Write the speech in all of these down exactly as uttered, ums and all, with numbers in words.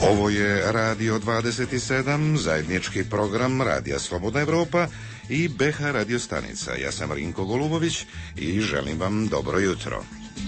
Ovo je Radio dvadeset sedam, zajednički program Radija Slobodna Evropa i B H radio stanica. Ja sam Rinko Golubović i želim vam dobro jutro.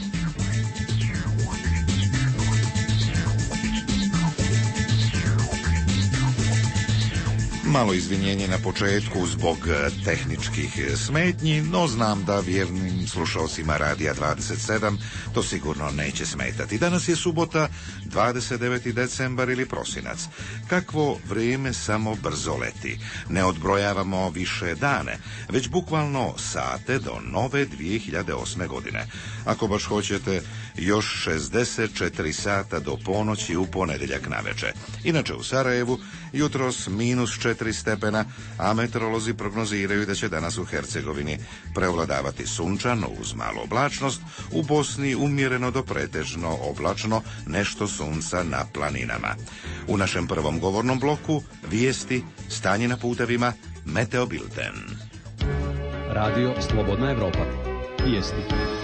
Malo izvinjenje na početku zbog tehničkih smetnji, no znam da vjernim slušalcima Radija dvadeset sedam to sigurno neće smetati. Danas je subota, dvadeset deveti decembar ili prosinac. Kakvo vrijeme samo brzo leti. Ne odbrojavamo više dane, već bukvalno sate do nove dvije hiljade osme godine. Ako baš hoćete, još šezdeset četiri sata do ponoći u ponedjeljak naveče. Inače u Sarajevu jutros minus četiri stepena, a meteorolozi prognoziraju da će danas u Hercegovini prevladavati sunčano uz malu oblačnost, u Bosni umjereno do pretežno oblačno, nešto sunca na planinama. U našem prvom govornom bloku vijesti, stanje na putevima, Meteo Bilten. Radio Slobodna Evropa. Vijesti.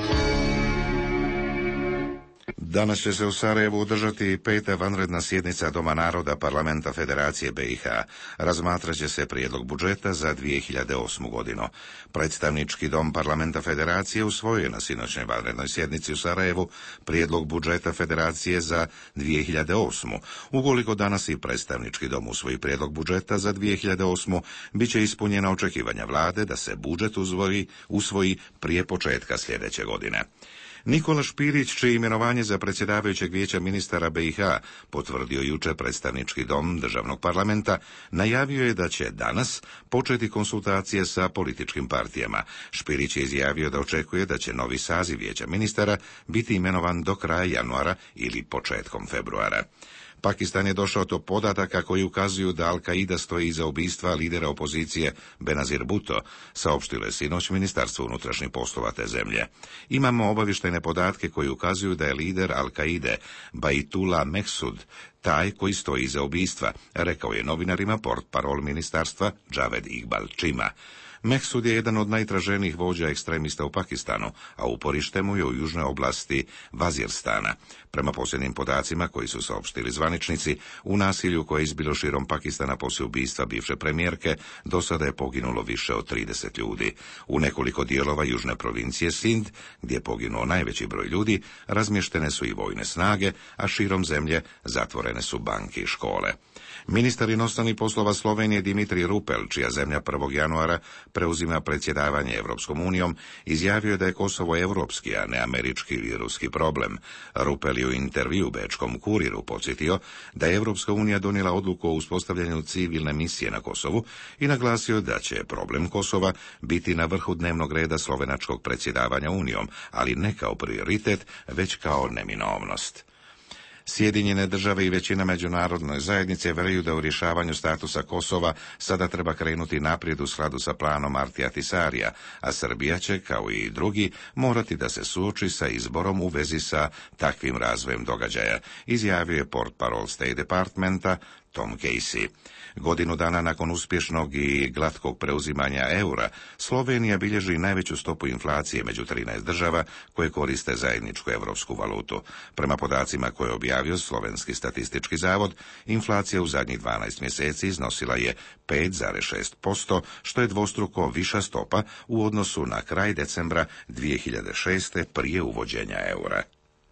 Danas će se u Sarajevu održati peta vanredna sjednica Doma naroda Parlamenta Federacije B i H. Razmatrat će se prijedlog budžeta za dvije hiljade osmu godinu. Predstavnički dom Parlamenta Federacije usvojio je na sinoćnoj vanrednoj sjednici u Sarajevu prijedlog budžeta Federacije za dvije hiljade osmu. Ukoliko danas i predstavnički dom usvoji prijedlog budžeta za dvije hiljade osmu, bit će ispunjena očekivanja vlade da se budžet usvoji, usvoji prije početka sljedeće godine. Nikola Špirić, čije imenovanje za predsjedavajućeg vijeća ministara B i H potvrdio jučer predstavnički dom državnog parlamenta, najavio je da će danas početi konsultacije sa političkim partijama. Špirić je izjavio da očekuje da će novi saziv vijeća ministara biti imenovan do kraja januara ili početkom februara. Pakistan je došao do podataka koji ukazuju da Al-Qaida stoji iza ubistva lidera opozicije Benazir Bhutto, saopštilo je sinoć Ministarstvo unutrašnjih poslova te zemlje. Imamo obavještajne podatke koji ukazuju da je lider Al-Qaide Baitullah Mehsud taj koji stoji iza ubistva, rekao je novinarima portparol ministarstva Javed Iqbal Chima. Mehsud je jedan od najtraženijih vođa ekstremista u Pakistanu, a uporište mu je u južnoj oblasti Vazirstana. Prema posljednjim podacima koji su saopštili zvaničnici, u nasilju koje je izbilo širom Pakistana poslije ubistva bivše premijerke, do sada je poginulo više od trideset ljudi. U nekoliko dijelova južne provincije Sind, gdje je poginuo najveći broj ljudi, razmještene su i vojne snage, a širom zemlje zatvorene su banke i škole. Ministar inostranih poslova Slovenije Dimitrij Rupel, čija zemlja prvog januara preuzima predsjedavanje Evropskom unijom, izjavio je da je Kosovo evropski, a ne američki ili ruski problem. Rupel je u intervju u Bečkom Kuriru podsjetio da je Evropska unija donijela odluku o uspostavljanju civilne misije na Kosovu i naglasio da će problem Kosova biti na vrhu dnevnog reda slovenačkog predsjedavanja unijom, ali ne kao prioritet, već kao neminovnost. Sjedinjene države i većina međunarodne zajednice vjeruju da u rješavanju statusa Kosova sada treba krenuti naprijed u skladu sa planom Martija Tisarija, a Srbija će, kao i drugi, morati da se suoči sa izborom u vezi sa takvim razvojem događaja, izjavio je portparol State Departmenta Tom Casey. Godinu dana nakon uspješnog i glatkog preuzimanja eura, Slovenija bilježi najveću stopu inflacije među trinaest država koje koriste zajedničku europsku valutu. Prema podacima koje je objavio Slovenski statistički zavod, inflacija u zadnjih dvanaest mjeseci iznosila je pet zarez šest posto, što je dvostruko viša stopa u odnosu na kraj decembra dvije hiljade šeste prije uvođenja eura.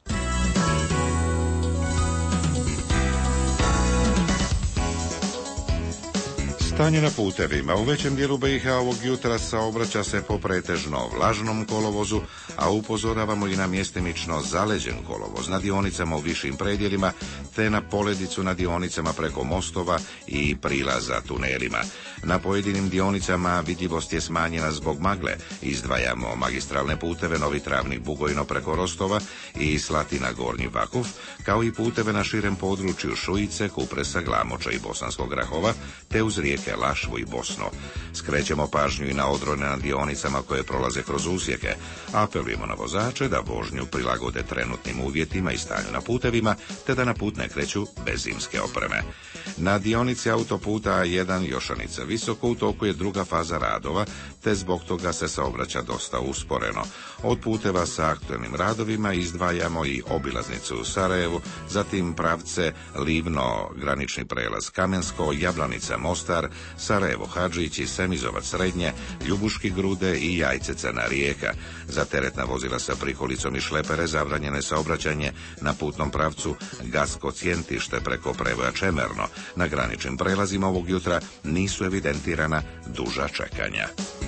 Stanje na putevima. U većem dijelu B i H ovog jutra saobraća se po pretežno vlažnom kolovozu, a upozoravamo i na mjestimično zaleđen kolovoz na dionicama u višim predjelima, te na poledicu na dionicama preko mostova i prilaza tunelima. Na pojedinim dionicama vidljivost je smanjena zbog magle. Izdvajamo magistralne puteve Novi Travnik Bugojno preko Rostova i Slatina Gornji Vakuf, kao i puteve na širem području Šujice, Kupresa, Glamoča i Bosanskog Grahova, te uz rijeke Rijeke, Lašvu i Bosnu. Skrećemo pažnju i na odrone na dionicama koje prolaze kroz usjeke. Apelujemo na vozače da vožnju prilagode trenutnim uvjetima i stanju na putevima, te da na put ne kreću bez zimske opreme. Na dionici autoputa A jedan Jošanica Visoko u toku je druga faza radova, te zbog toga se saobraća dosta usporeno. Od puteva sa aktualnim radovima izdvajamo i obilaznicu u Sarajevu, zatim pravce Livno, granični prelaz Kamensko, Jablanica Mostar, Sarajevo Hadžić i Semizovac Srednje, Ljubuški Grude i Jajce Crna Rijeka. Za teretna vozila sa prikolicom i šlepere zabranjene saobraćanje na putnom pravcu Gasko Cjentište preko prevoja Čemerno. Na graničnim prelazima ovog jutra nisu evidentirana duža čekanja.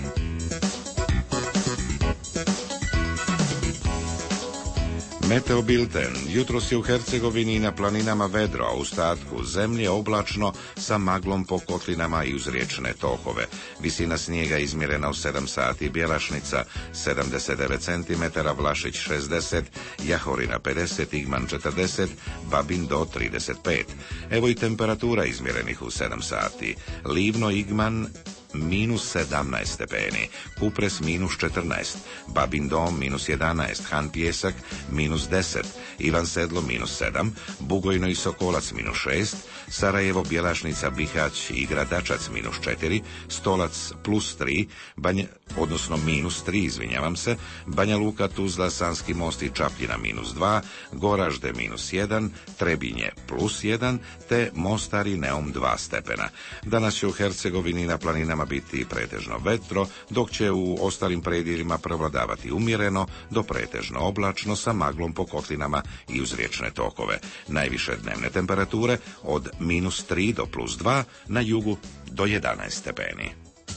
Meteo bilten. Jutros je u Hercegovini i na planinama vedro, a u ostatku zemlje oblačno sa maglom po kotlinama i uz riječne tokove. Visina snijega izmjerena u sedam sati Bjelašnica sedamdeset devet centimetara, Vlašić šezdeset, Jahorina pedeset, Igman četrdeset, Babin do trideset pet. Evo i temperatura izmjerenih u sedam sati. Livno, Igman minus sedamnaest stepeni, Kupres minus četrnaest, Babin Dom minus jedanaest, Han Pjesak minus deset, Ivan Sedlo minus sedam, Bugojno i Sokolac minus šest, Sarajevo, Bjelašnica, Bihać i Gradačac minus četiri, Stolac plus tri, Banja, odnosno minus tri, izvinjavam se, Banja Luka, Tuzla, Sanski Most i Čapljina minus dva, Goražde minus jedan, Trebinje plus jedan, te Mostar i Neum dva stepena. Danas će u Hercegovini na planinama biti pretežno vetro, dok će u ostalim predjelima prevladavati umjereno do pretežno oblačno sa maglom po kotlinama i uz riječne tokove. Najviše dnevne temperature od minus tri do plus dva, na jugu do jedanaest stepeni.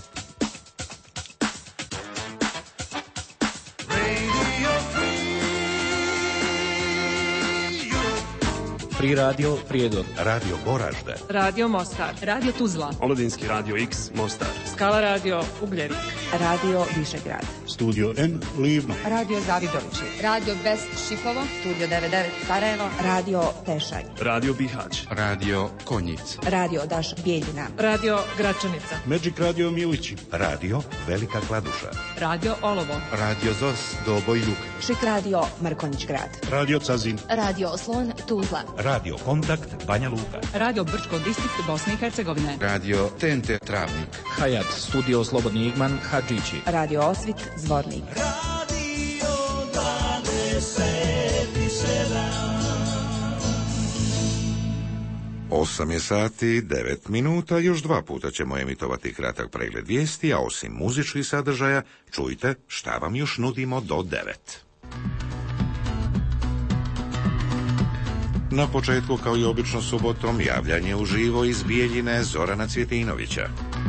Free Radio Prijedor, Radio Goražde, Radio Mostar, Radio Tuzla, Omladinski Radio X Mostar, Skala Radio Ugljevik, Radio Višegrad, Studio N Livno, Radio Zavidovići, Radio Best Šipovo, Studio devedeset devet Sarajevo, Radio Tešanj, Radio Bihać, Radio Konjic, Radio Daš Bijeljina, Radio Gračanica, Magic Radio Milići, Radio Velika Kladuša, Radio Olovo, Radio Zos Doboj Jug, Šik Radio Mrkonjić Grad, Radio Cazin, Radio Slon Tuzla, Radio Kontakt Banja Luka, Radio Brčko distrikt Bosne i Hercegovine, Radio T N T Travnik, Hayat Studio Slobodni Igman Hadžići, Radio Osvit Zvornik, Radio dvadeset sedam. Osam je sati, devet minuta, još dva puta ćemo emitovati kratak pregled vijesti, a osim muzičkih sadržaja, čujte šta vam još nudimo do devet. Na početku, kao i obično subotom, javljanje uživo iz Bijeljine Zorana Cvjetinovića.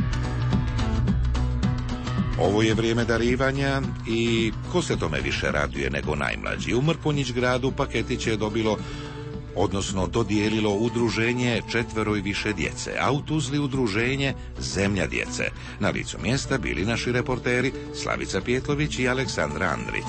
Ovo je vrijeme darivanja i ko se tome više raduje nego najmlađi. U Mrkonjić Gradu paketić je dobilo, odnosno dodijelilo udruženje četvero i više djece, a u Tuzli udruženje Zemlja djece. Na licu mjesta bili naši reporteri Slavica Pjetlović i Aleksandra Andrić.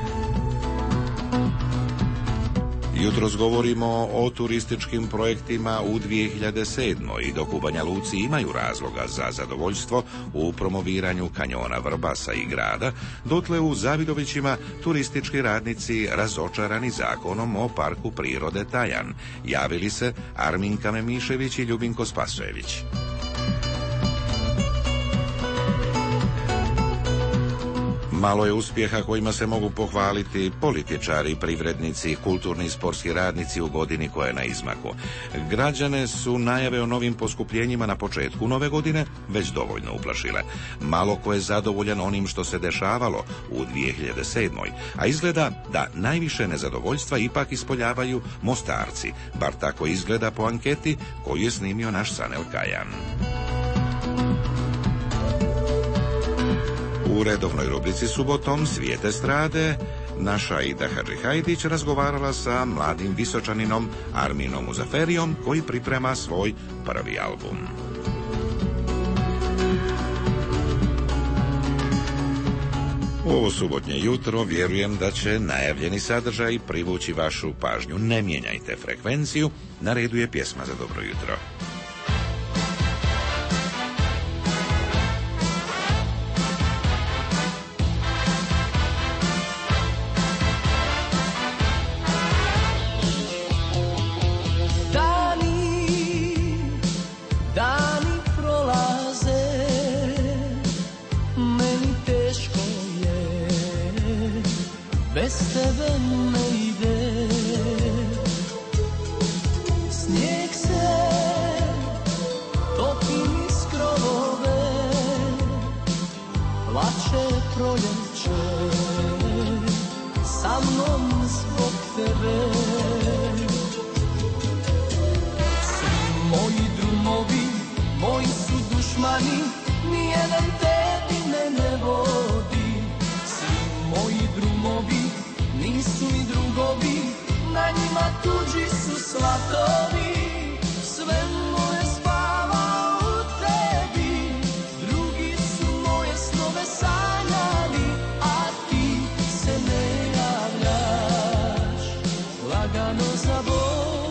Jutros govorimo o turističkim projektima u dvije hiljade sedmoj i dok u Banja Luci imaju razloga za zadovoljstvo u promoviranju kanjona Vrbasa i grada, dotle u Zavidovićima turistički radnici razočarani zakonom o parku prirode Tajan. Javili se Arminka Memišević i Ljubinko Spasojević. Malo je uspjeha kojima se mogu pohvaliti političari, privrednici, kulturni i sportski radnici u godini koja je na izmaku. Građane su najave o novim poskupljenjima na početku nove godine već dovoljno uplašile. Malo ko je zadovoljan onim što se dešavalo u dvije hiljade sedmoj, a izgleda da najviše nezadovoljstva ipak ispoljavaju Mostarci, bar tako izgleda po anketi koju je snimio naš Sanel Kajan. U redovnoj rubrici subotom Svijet estrade naša Ida Hadžihajdić razgovarala sa mladim Visočaninom Arminom Muzaferijom koji priprema svoj prvi album. U ovo subotnje jutro vjerujem da će najavljeni sadržaj privući vašu pažnju. Ne mijenjajte frekvenciju, na redu je pjesma za dobro jutro. bez tebe ne ide. Snijeg se topi niz krovove, plače proljeće sa mnom zbog tebe. Svi moji drumovi, moji su dušmani, nijedan tebi me ne vodi. Svi moji drumovi nisu mi drugovi, na njima tuđi su svatovi. Sve moje spava u tebi, drugi su moje snove sanjali, a ti se ne javljaš, lagano zaboravljaš.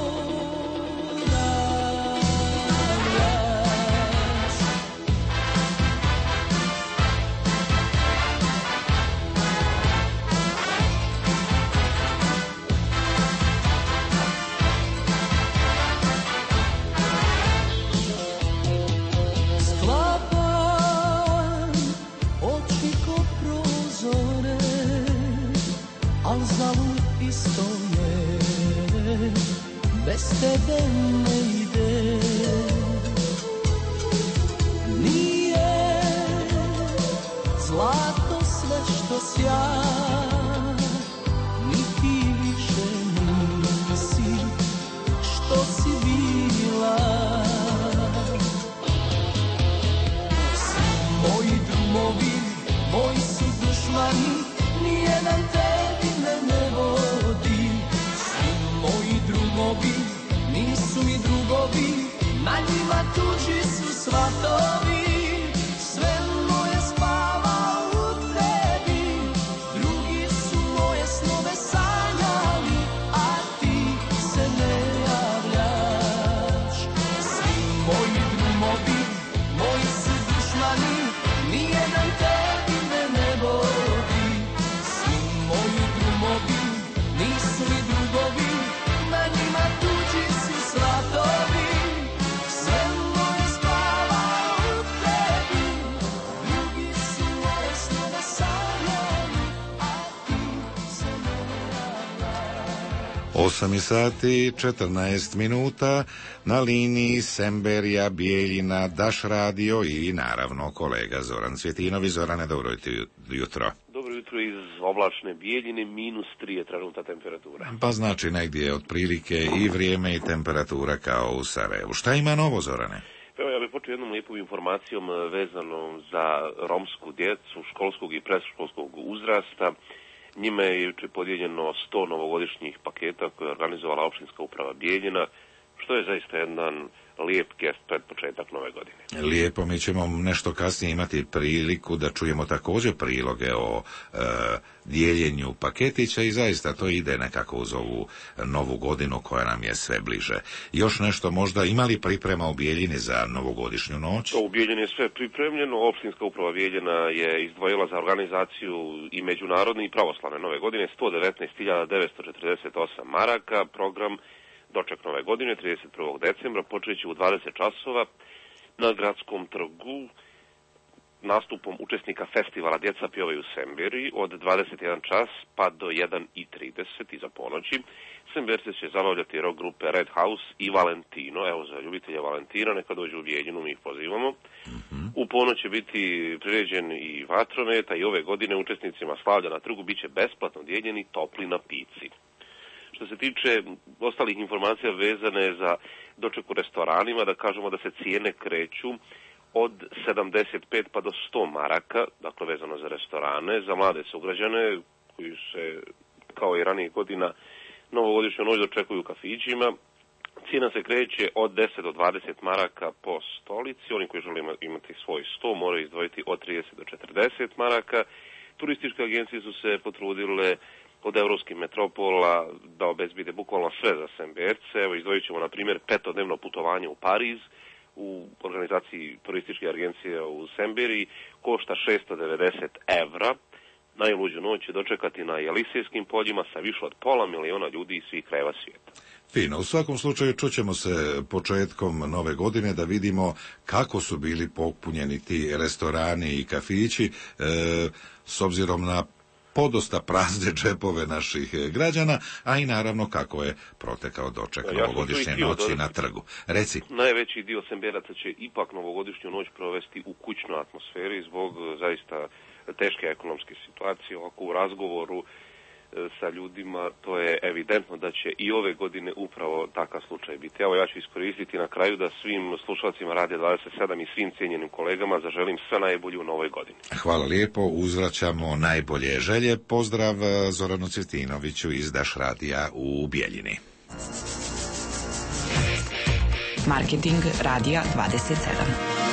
Bez tebe ne ide. Nije zlato sve što sja, ni ti više nisi što si bila. Svi moji drumovi, moji su dušmani, nijedan tebi me ne vodi. Svi moji drumovi nisu mi drugovi, na njima tuđi su svatovi. Sve moje spava u tebi, drugi su moje snove sanjali, a ti se ne javljaš. Svi moji drumovi, moji su dušmani, nijedan tebi me ne vodi. Svi moji drumovi nisu mi drugovi, na njima tuđi su svatovi. Sve moje spava u tebi, drugi su moje snove sanjali, a ti se ne javljaš. osam sati četrnaest minuta, na liniji Semberija, Bijeljina, Daš radio i naravno kolega Zoran Cvjetinović. Zorane, dobro jutro. Dobro jutro iz oblačne Bijeljine, minus tri je trenutna temperatura. Pa znači negdje otprilike i vrijeme i temperatura kao u Sarajevu. Šta ima novo, Zorane? Evo, ja bih počeo jednom lijepom informacijom vezanom za romsku djecu školskog i predškolskog uzrasta. Njime je jučer podijeljeno sto novogodišnjih paketa koje je organizovala opštinska uprava Bijeljina, što je zaista jedan lijep gest pred početak nove godine. Lijepo, mi ćemo nešto kasnije imati priliku da čujemo također priloge o e, dijeljenju paketića i zaista to ide nekako uz ovu novu godinu koja nam je sve bliže. Još nešto možda, imali priprema u Bijeljini za novogodišnju noć? U Bijeljini je sve pripremljeno. Opštinska uprava Bijeljina je izdvojila za organizaciju i međunarodne i pravoslavne nove godine sto devetnaest hiljada devetsto četrdeset osam maraka. Program doček nove godine trideset prvog decembra počeće u dvadeset časova na Gradskom trgu nastupom učesnika festivala Djeca pjevaju u Semberi od dvadeset jedan čas pa do jedan i trideset iza ponoći. Semberce će zabavljati rock grupe Red House i Valentino. Evo, za ljubitelje Valentina neka dođu u Bijeljinu, mi ih pozivamo. Mm-hmm. U ponoć će biti priređen i vatromet, a i ove godine učesnicima slavlja na trgu bit će besplatno dijeljeni topli napici. Što se tiče ostalih informacija vezane za doček u restoranima, da kažemo da se cijene kreću od sedamdeset pet pa do sto maraka, dakle vezano za restorane, za mlade sugrađane koji se, kao i ranije godina, novogodišnju noć dočekuju u kafićima. Cijena se kreće od deset do dvadeset maraka po stolici. Oni koji žele imati svoj sto moraju izdvojiti od trideset do četrdeset maraka. Turističke agencije su se potrudile od evropskih metropola da obezbide bukvalno sve za Semberce. Evo, izdvojit ćemo, na primjer, petodnevno putovanje u Pariz u organizaciji turističke agencije u Semberi, košta šesto devedeset evra. Najluđu noć će dočekati na Jelisejskim poljima sa više od pola miliona ljudi iz svih krajeva svijeta. Fino, u svakom slučaju čućemo se početkom nove godine da vidimo kako su bili popunjeni ti restorani i kafići, e, s obzirom na podosta prazne džepove naših građana, a i naravno kako je protekao doček Ja novogodišnje noći na trgu. Reci. Najveći dio Semberaca će ipak novogodišnju noć provesti u kućnoj atmosferi zbog zaista teške ekonomske situacije. Ovako u razgovoru sa ljudima to je evidentno da će i ove godine upravo takav slučaj biti. Evo, ja ću iskoristiti na kraju da svim slušalcima Radio dvadeset sedam i svim cijenjenim kolegama zaželim sve najbolje u novoj godini. Hvala lijepo, uzvraćamo najbolje želje. Pozdrav Zoranu Cvjetinoviću iz Daš radija u Bijeljini. Marketing Radija dvadeset sedam.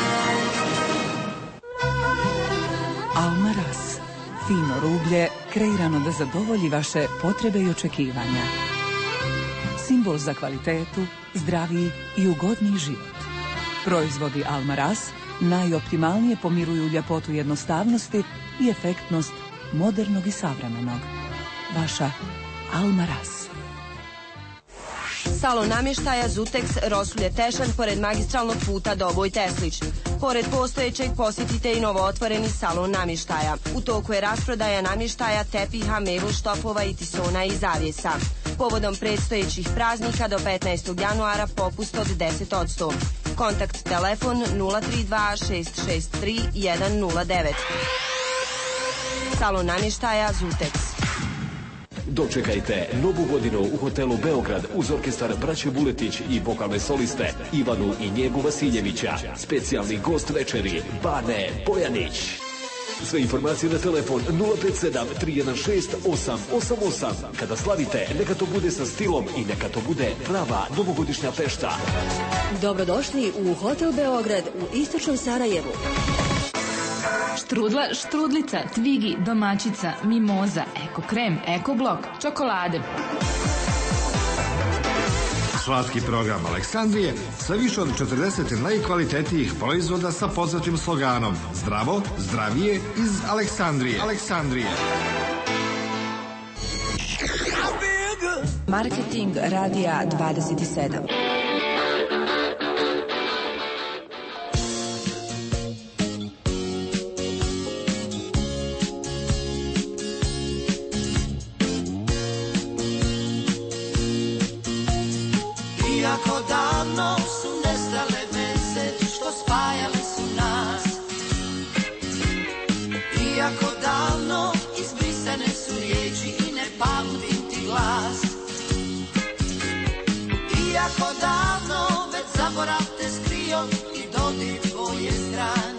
Almaraz. Fino rublje, kreirano da zadovolji vaše potrebe i očekivanja. Simbol za kvalitetu, zdraviji i ugodniji život. Proizvodi Almaraz najoptimalnije pomiruju ljepotu jednostavnosti i efektnost modernog i savremenog. Vaša Almaraz. Salon namještaja Zutex Rosulje Tešan pored magistralnog puta Doboj Teslić. Pored postojećeg posjetite i novootvoreni salon namještaja. U toku je rasprodaja namještaja, tepiha, mebel, štopova i tisona i zavjesa. Povodom predstojećih praznika do petnaestog januara popust od deset posto. Kontakt telefon nula tri dva šest šest tri jedan nula devet. Salon namještaja Zutex. Dočekajte novu godinu u hotelu Beograd uz orkestar Braće Buletić i vokalne soliste Ivanu i Njegu Vasiljevića. Specijalni gost večeri Bane Bojanić. Sve informacije na telefon nula pet sedam tri jedan šest osam osam osam. Kada slavite, neka to bude sa stilom i neka to bude prava novogodišnja fešta. Dobrodošli u hotel Beograd u istočnom Sarajevu. Štrudla, štrudlica, tvigi, domaćica, mimoza, eko krem, eko blok, čokolade. Slatki program Aleksandrije sa više od četrdeset najkvalitetnijih proizvoda sa poznatim sloganom Zdravo, zdravije iz Aleksandrije. Aleksandrije. Marketing Radija dvadeset sedam. Iako davno su nestale veze što spajale su nas, iako davno izbrisane su riječi i ne pamtim ti glas, iako davno već zaborav te skrio i dodir tvoj je stran,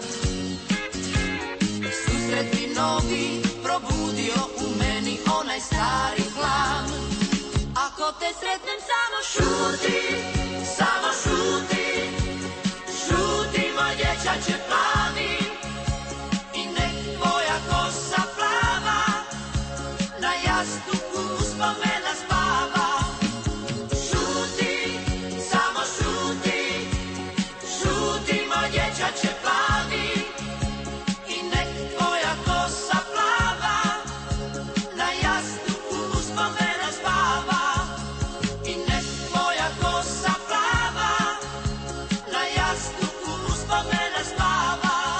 susret bi novi probudio u meni onaj stari plan. Ako te sretnem samo šuti, samo šuti, šuti moj dječače plavi i nek tvoja kosa plava na jastuku uspomena spava. Šuti, samo šuti, šuti moj dječače plavi i nek tvoja kosa plava na jastuku uspomena spava.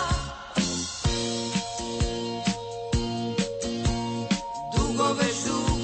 Dugove žu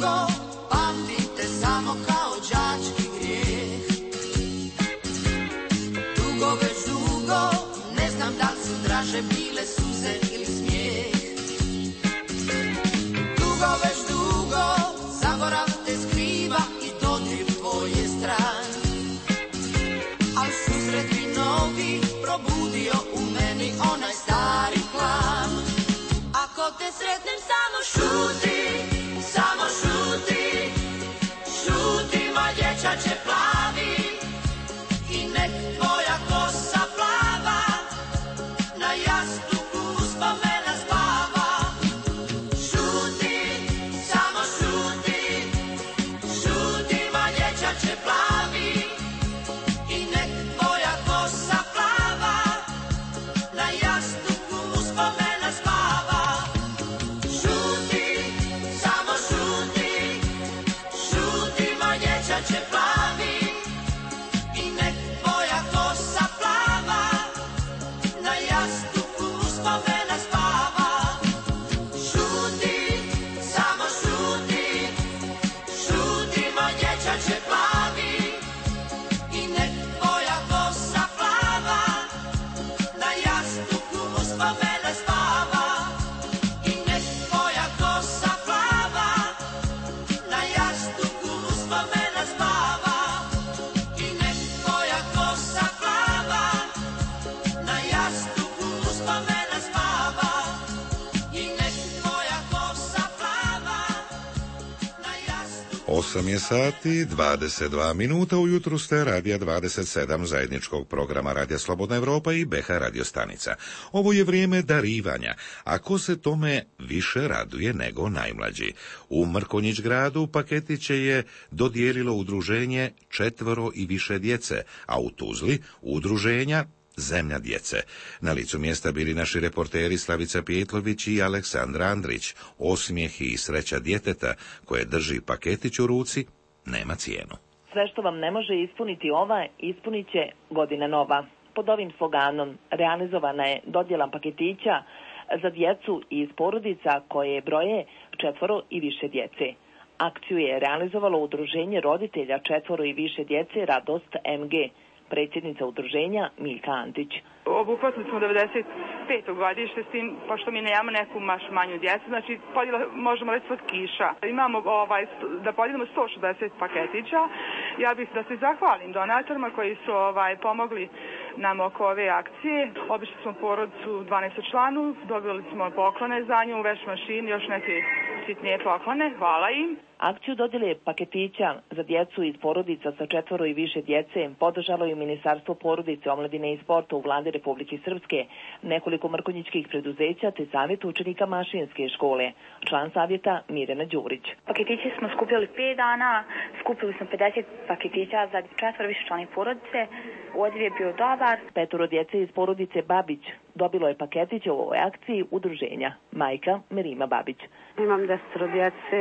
osam je sati, dvadeset dva minuta, ujutru ste Radija dvadeset sedam zajedničkog programa Radija Slobodna Evropa i B H Radio stanica. Ovo je vrijeme darivanja, a ko se tome više raduje nego najmlađi. U Mrkonjić gradu paketiće je dodijelilo udruženje Četvoro i više djece, a u Tuzli udruženja Zemlja djece. Na licu mjesta bili naši reporteri Slavica Pijetlović i Aleksandra Andrić. Osmijeh i sreća djeteta koje drži paketić u ruci nema cijenu. Sve što vam ne može ispuniti ova, ispunit će godina nova. Pod ovim sloganom realizovana je dodjela paketića za djecu iz porodica koje broje četvoro i više djece. Akciju je realizovalo udruženje roditelja četvoro i više djece Radost M G. Predsjednica udruženja Miljka Antić. Obuhvatili smo devedeset peto godište, s tim, pošto mi nemamo neku maš manju djecu, znači podjela, možemo reći slatkiša. Imamo ovaj, da podijelimo sto šezdeset paketića. Ja bih da se zahvalim donatorima koji su ovaj, pomogli nam oko ove akcije. Obišli smo porodicu dvanaest članu, dobili smo poklone za nju, veš mašini, još neke sitnije poklone, hvala im. Akciju dodjele paketića za djecu iz porodica sa četvoro i više djece podržalo je Ministarstvo porodice, omladine i sporta u Vladi Republike Srpske, nekoliko mrkonjičkih preduzeća te savjet učenika Mašinske škole. Član savjeta Mirjana Đurić. Paketiće smo skupljali pet dana, skupili smo pedeset paketića za četvoro više člani porodice, odziv je bio dobar. Petoro djece iz porodice Babić dobilo je paketić u ovoj akciji udruženja. Majka Merima Babić. Imam desetoro djece.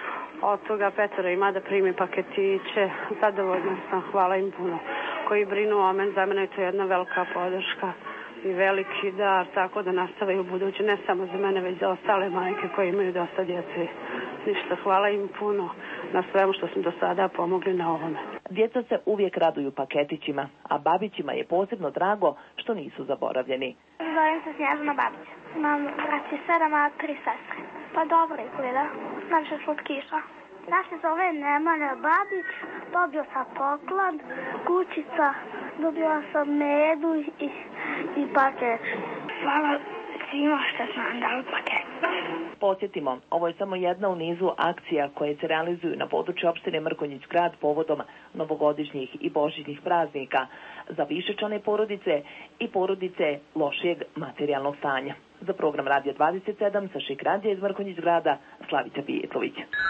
Od toga petoro ima da primi paketiće, zadovoljna sam, hvala im puno. Koji brinu o men, za mene je to jedna velika podrška i veliki dar, tako da nastavaju u buduće, ne samo za mene, već za ostale majke koje imaju dosta djece. Ništa, hvala im puno na svemu što smo do sada pomogli na ovome. Djeca se uvijek raduju paketićima, a Babićima je posebno drago što nisu zaboravljeni. Zovem se Snježana Babić. Imam braći sedam, a tri sestre. Pa dobro izgleda. Najviše slatkiša. Ja se zove Nemanja Babić, dobio sam poklon, kućica, dobila sam medu i, i paket. Hvala svima što su nam dali paket. Podsjetimo, ovo je samo jedna u nizu akcija koje se realizuju na području opštine Mrkonjić grad povodom novogodišnjih i božićnih praznika za višečlane porodice i porodice lošijeg materijalnog stanja. Za program Radija dvadeset sedam sa Šik radija iz Mrkonjić grada, Slavica Pijetlović.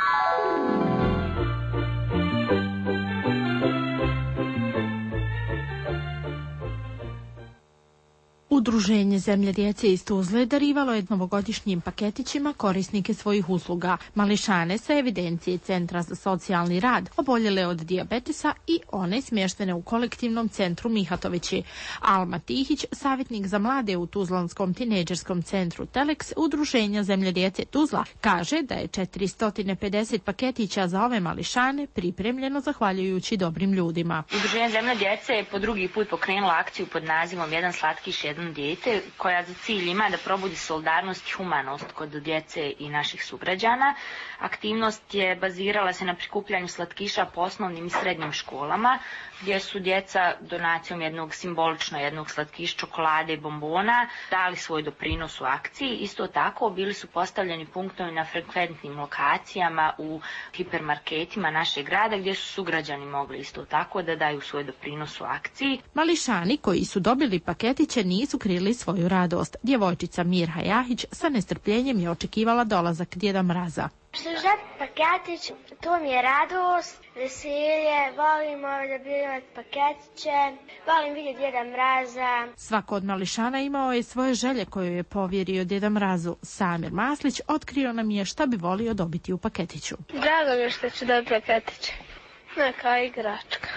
Udruženje Zemlja djece iz Tuzle darivalo je novogodišnjim paketićima korisnike svojih usluga, mališane sa evidencije Centra za socijalni rad, oboljele od dijabetesa i one smještene u kolektivnom centru Mihatovići. Alma Tihić, savjetnik za mlade u Tuzlanskom tinejdžerskom centru Telex Udruženja Zemlja djece Tuzla, kaže da je četiristo pedeset paketića za ove mališane pripremljeno zahvaljujući dobrim ljudima. Udruženje Zemlja djece je po drugi put pokrenula akciju pod nazivom Jedan slatkiš, jedan dijete, koja za cilj ima da probudi solidarnost i humanost kod djece i naših sugrađana. Aktivnost je bazirala se na prikupljanju slatkiša po osnovnim i srednjim školama, gdje su djeca donacijom jednog simbolično jednog slatkiša, čokolade i bombona dali svoj doprinos u akciji. Isto tako bili su postavljeni punktovi na frekventnim lokacijama u hipermarketima našeg grada, gdje su sugrađani mogli isto tako da daju svoj doprinos u akciji. Mališani koji su dobili paketiće nisu krili svoju radost. Djevojčica Mirha Jahić sa nestrpljenjem je očekivala dolazak Djeda Mraza. Služati paketić, to mi je radost, veselje, volimo da bi imati paketiće, volim vidjeti Djeda Mraza. Svako od mališana imao je svoje želje koje je povjerio Djeda Mrazu. Samir Maslić otkrio nam je šta bi volio dobiti u paketiću. Drago mi je što ću dobiti paketiće, neka igračka.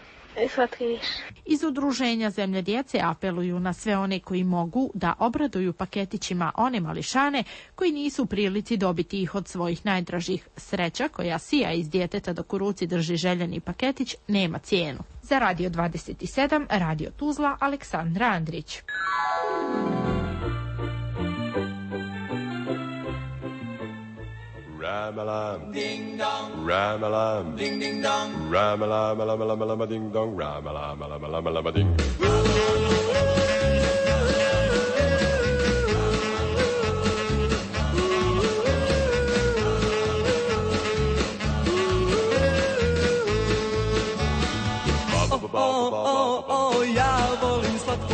Iz Udruženja Zemlja djece apeluju na sve one koji mogu da obraduju paketićima one mališane koji nisu u prilici dobiti ih od svojih najdražih. Sreća koja sija iz djeteta dok u ruci drži željeni paketić nema cijenu. Za Radio dvadeset sedam, Radio Tuzla, Aleksandra Andrić. Ramalam, ding dong, Ramalam, ding ding dong, Ramalam, Ramalam, Ramalam, ding dong, Ramalam, Ramalam, Ramalam, ding.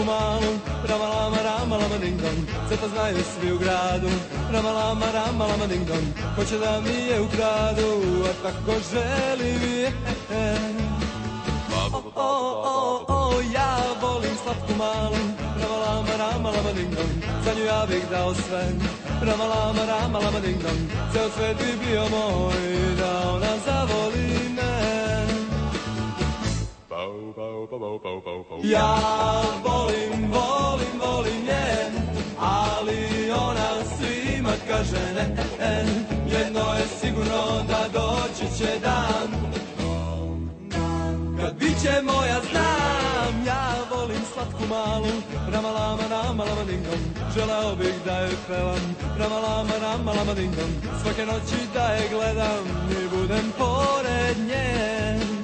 malu, ramalama, ramalama, ding dong, sad to znaju svi u gradu, ramalama, ramalama, ding dong, hoće da mi je ukradu, a tako želim je. O, o, o, o, ja volim slatku malu, ramalama, ramalama, ding dong, za nju ja bih dao sve, ramalama, ramalama, ding dong, ceo svet bi bio moj, da ona zavoli me. Ja volim, volim, volim nje, ali ona svima kaže ne. Jedno je sigurno da doći će dan kad bit će moja, znam. Ja volim slatku malu, ramalama, ramalama, ding dong, želeo bih da je pevam, ramalama, ramalama, ding dong, svake noći da je gledam i budem pored nje.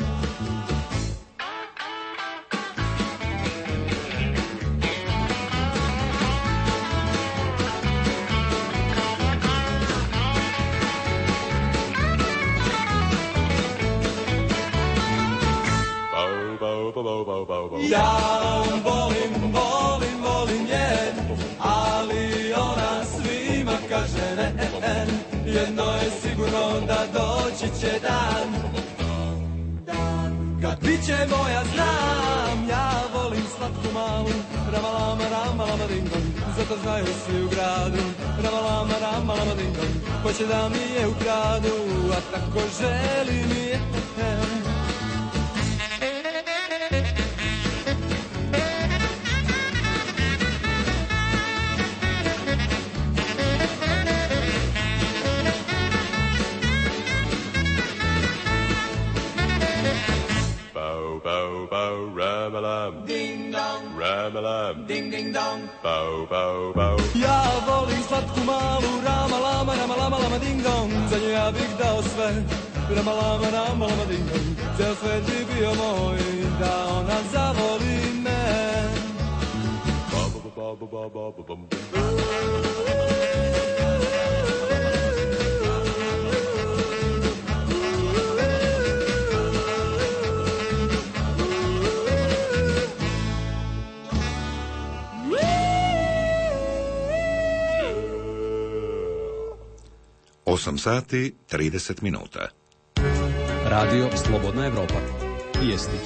Ja volim, volim, volim je, ali ona svima kaže ne. Jedno je sigurno da doći će dan kad bit će moja, znam. Ja volim slatku malu, ramalama, ramalama, ding dong, zato znaju svi u gradu, ramalama, ramalama, ding dong, hoće da mi je ukradu, a tako želim je. Ramalam, ding dong, ramalam, ding ding dong, bow bow bow. Ja volim slatku malu, ramalama, ramalama, lama, ding dong, za nju ja bih dao sve, ramalama, ramalama, ding dong, ceo svet bi bio moj, da ona zavoli me. osam sati trideset minuta. Radio Slobodna Evropa. Vijesti.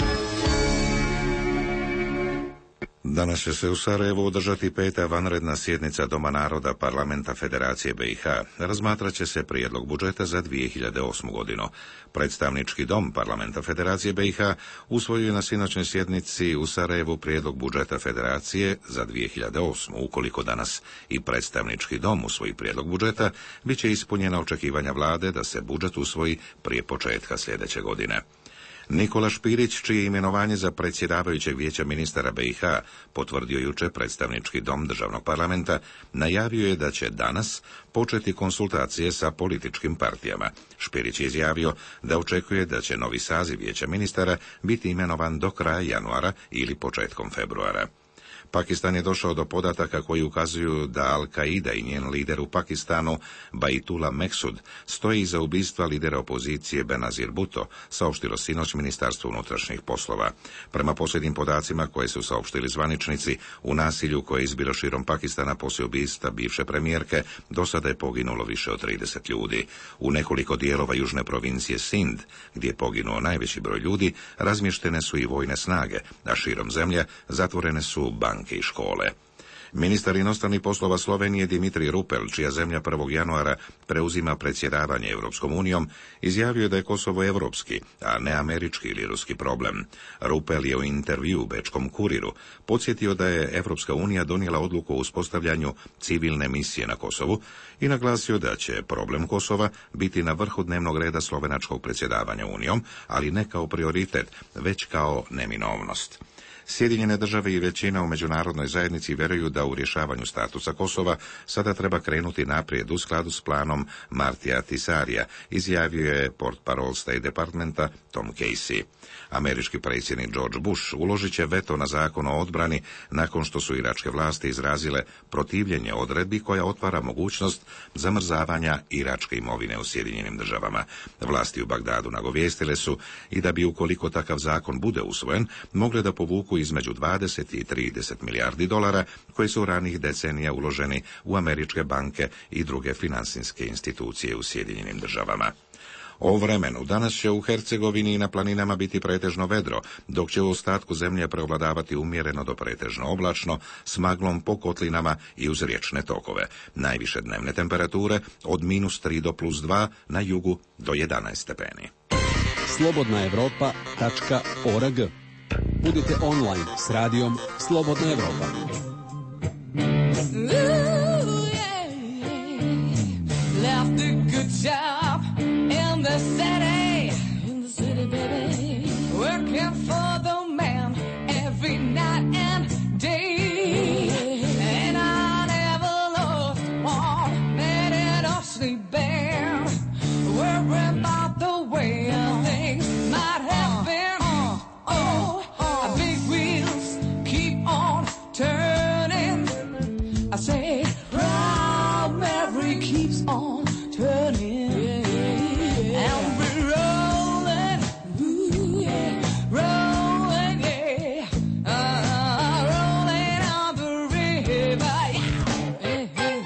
Danas će se u Sarajevu održati peta vanredna sjednica Doma naroda Parlamenta Federacije B i H. Razmatrat će se prijedlog budžeta za dvije hiljade osmu godinu. Predstavnički dom Parlamenta Federacije B i H usvojio je na sinoćnoj sjednici u Sarajevu prijedlog budžeta Federacije za dvije hiljade osmu. Ukoliko danas i predstavnički dom usvoji prijedlog budžeta, bit će ispunjena očekivanja vlade da se budžet usvoji prije početka sljedeće godine. Nikola Špirić, čije imenovanje za predsjedavajućeg vijeća ministara B i H potvrdio jučer predstavnički dom državnog parlamenta, najavio je da će danas početi konsultacije sa političkim partijama. Špirić je izjavio da očekuje da će novi saziv vijeća ministara biti imenovan do kraja januara ili početkom februara. Pakistan je došao do podataka koji ukazuju da Al-Qaida i njen lider u Pakistanu, Baitullah Meksud, stoji iza ubistva lidera opozicije Benazir Bhutto, saopštilo sinoć Ministarstvo unutrašnjih poslova. Prema posljednjim podacima koje su saopštili zvaničnici, u nasilju koje je izbilo širom Pakistana poslije ubistva bivše premijerke, do sada je poginulo više od trideset ljudi. U nekoliko dijelova južne provincije Sind, gdje je poginuo najveći broj ljudi, razmještene su i vojne snage, a širom zemlje zatvorene su banke i škole. Ministar inostranih poslova Slovenije Dimitrij Rupel, čija zemlja prvog januara preuzima predsjedavanje Europskom unijom, izjavio je da je Kosovo europski, a ne američki ili ruski problem. Rupel je u intervju u Bečkom Kuriru podsjetio da je Europska unija donijela odluku o uspostavljanju civilne misije na Kosovu i naglasio da će problem Kosova biti na vrhu dnevnog reda slovenačkog predsjedavanja unijom, ali ne kao prioritet, već kao neminovnost. Sjedinjene države i većina u međunarodnoj zajednici vjeruju da u rješavanju statusa Kosova sada treba krenuti naprijed u skladu s planom Martija Tisarija, izjavio je portparol State Departmenta Tom Casey. Američki predsjednik George Bush uložit će veto na zakon o odbrani nakon što su iračke vlasti izrazile protivljenje odredbi koja otvara mogućnost zamrzavanja iračke imovine u Sjedinjenim državama. Vlasti u Bagdadu nagovijestile su i da bi, ukoliko takav zakon bude usvojen, mogle da povuku razliku između dvadeset i trideset milijardi dolara koji su ranih decenija uloženi u američke banke i druge finansijske institucije u Sjedinjenim državama. O vremenu danas će u Hercegovini i na planinama biti pretežno vedro, dok će u ostatku zemlje prevladavati umjereno do pretežno oblačno, s maglom po kotlinama i uz riječne tokove. Najviše dnevne temperature od minus tri do plus dva, na jugu do jedanaest stepeni. slobodna evropa tačka org. Budite online s radijom Slobodna Evropa. Left a good job in the city, in the city, baby. Working for the man every night and day. And I never lost one minute of sleep there. Worrying about the way things might have been. Oh, oh, big wheels keep on turning. I say, Proud Mary keeps on turning, and we're rolling, ooh, yeah, rolling, yeah, uh, rolling on the river, yeah.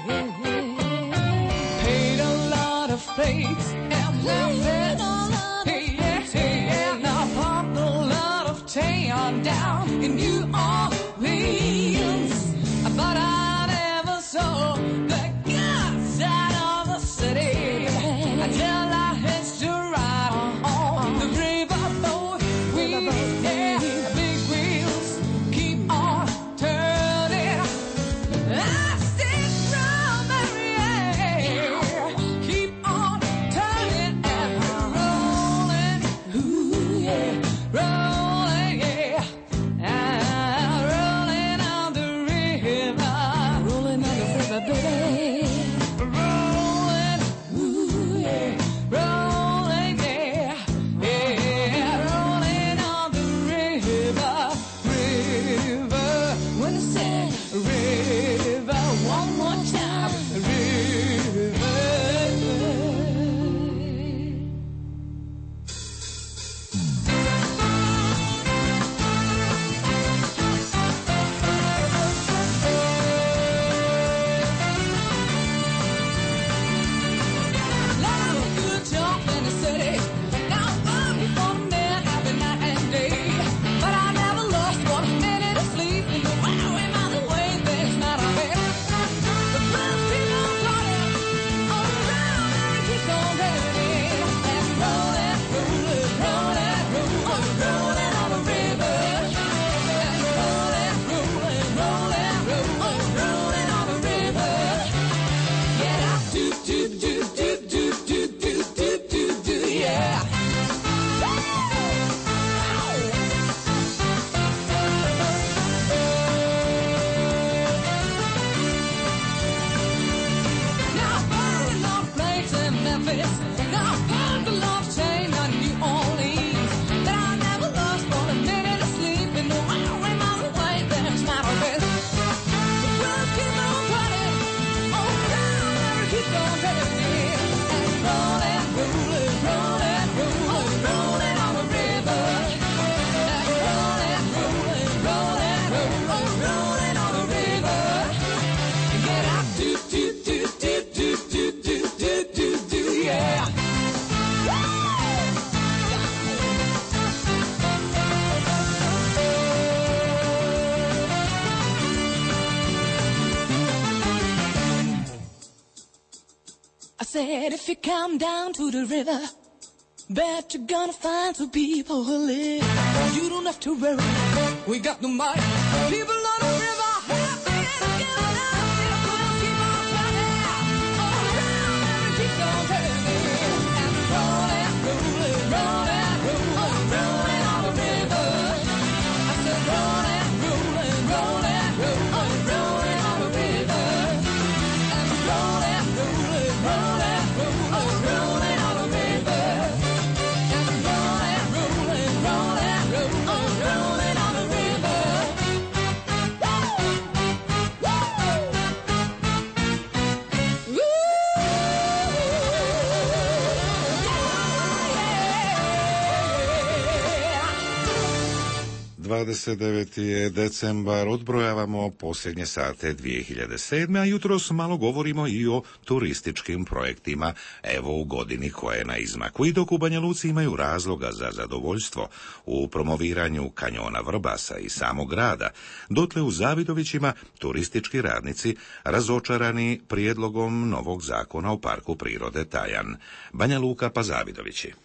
Paid a lot of faith and nothing, yeah, yeah, now pumped a lot of tan down in New Orleans, but I never saw the good side of the city until I hitched a ride on the riverboat. Wheels, yeah, big wheels keep on turning. I stick round the yeah, keep on turning and rolling, ooh yeah, rolling, yeah, and rolling on the river, rolling on the river, baby. Rolling, ooh yeah, rolling, yeah, yeah, rolling on the river, river. When I say river, one more time, river. Lot of good talk in the city. Now I'm working for the man every night and day. But I never lost one minute of sleep. And the way by the way things might have been. The blues keep on calling, all around and it keeps on turning. And rolling, rolling, rolling, rolling, rolling on the river. And rolling, rolling, rolling, rolling, rolling on the river. Yeah, do, do, do, do, do, do, do, do, do, do, yeah. Now burning on plates in Memphis. Now burned a love chain on New Orleans. But I never lost for a minute of sleep. And no matter where my way, there's not a bit. The blues keep on running, all around and it keeps on turning. And rolling, rolling, rolling, rolling, rolling on the river. And rolling, rolling, rolling, rolling, rolling on the river. Get out, do, do, do, do, do, do, do, do, do, do, yeah. I said, if you come down to the river, bet you're gonna find some people who live. You don't have to worry, we got the money. People on the river, happy and giving up. The wheels keep on turning, all around and it keeps on turning. And rolling, rolling, rolling, rolling, rolling on the river. I said, rolling, rolling, rolling, rolling, rolling on the river. And rolling, rolling, rolling, rolling, rolling on the river. And rolling, rolling, rolling, rolling, rolling on the river. dvadeset deveti je decembar, odbrojavamo posljednje sate dvije hiljade sedme. a jutros malo govorimo i o turističkim projektima, evo u godini koja je na izmaku. I dok u Banja Luci imaju razloga za zadovoljstvo u promoviranju kanjona Vrbasa i samog grada, dotle u Zavidovićima turistički radnici razočarani prijedlogom novog zakona o Parku prirode Tajan. Banja Luka pa Zavidovići.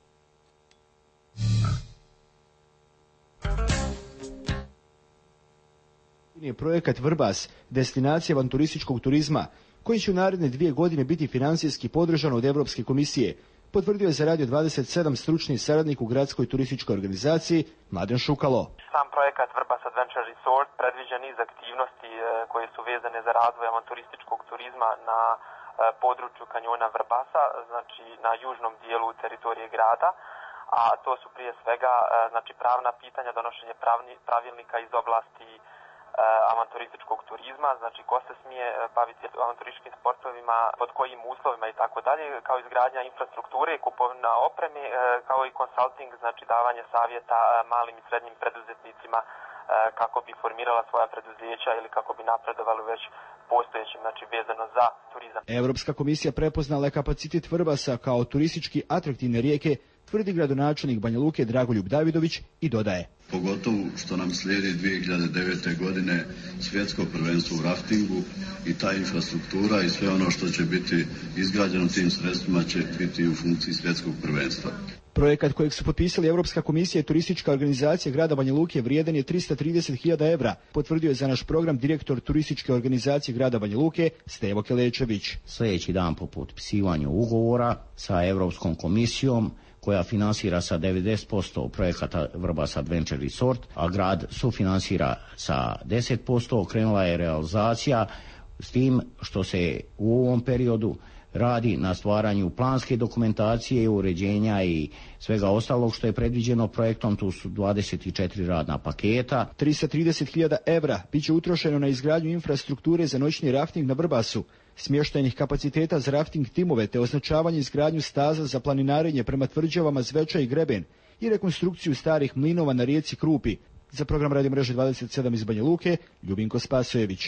Je projekat Vrbas, destinacija avanturističkog turizma, koji će u naredne dvije godine biti financijski podržan od Europske komisije, potvrdio je za Radio dvadeset sedam stručni saradnik u gradskoj turističkoj organizaciji Mladen Šukalo. Sam projekat Vrbas Adventure Resort predviđa niz aktivnosti koje su vezane za razvoj avanturističkog turizma na području kanjona Vrbasa, znači na južnom dijelu teritorije grada, a to su prije svega znači pravna pitanja, donošenje pravni, pravilnika iz oblasti avanturističkog turizma, znači ko se smije baviti avanturističkim sportovima, pod kojim uslovima i tako dalje, kao izgradnja infrastrukture, kupovina opreme, kao i consulting, znači davanje savjeta malim i srednjim preduzetnicima kako bi formirala svoja preduzeća ili kako bi napredovali već postojećim, znači vezano za turizam. Europska komisija prepoznala je kapacitet Vrbasa kao turistički atraktivne rijeke, tvrdi gradonačelnik Banja Luke Dragoljub Davidović i dodaje. Pogotovo što nam slijedi dvije hiljade devete. godine svjetsko prvenstvo u raftingu i ta infrastruktura i sve ono što će biti izgrađeno tim sredstvima će biti u funkciji svjetskog prvenstva. Projekat kojeg su potpisali Europska komisija i turistička organizacija grada Banja Luke vrijedan je tristo trideset hiljada evra, potvrdio je za naš program direktor turističke organizacije grada Banja Luke Stevo Kelečević. Sljedeći dan po potpisivanju ugovora sa Europskom komisijom koja finansira sa devedeset posto projekata Vrbas Adventure Resort, a grad sufinansira sa deset posto, krenula je realizacija s tim što se u ovom periodu radi na stvaranju planske dokumentacije, uređenja i svega ostalog što je predviđeno projektom. Tu su dvadeset četiri radna paketa. tristo trideset hiljada evra bit će utrošeno na izgradnju infrastrukture za noćni rafting na Vrbasu, smještajnih kapaciteta za rafting timove te označavanje izgradnju staza za planinarenje prema tvrđavama Zveča i Greben i rekonstrukciju starih mlinova na rijeci Krupi. Za program Radio mreže dvadeset sedam iz Banja Luke, Ljubinko Spasojević.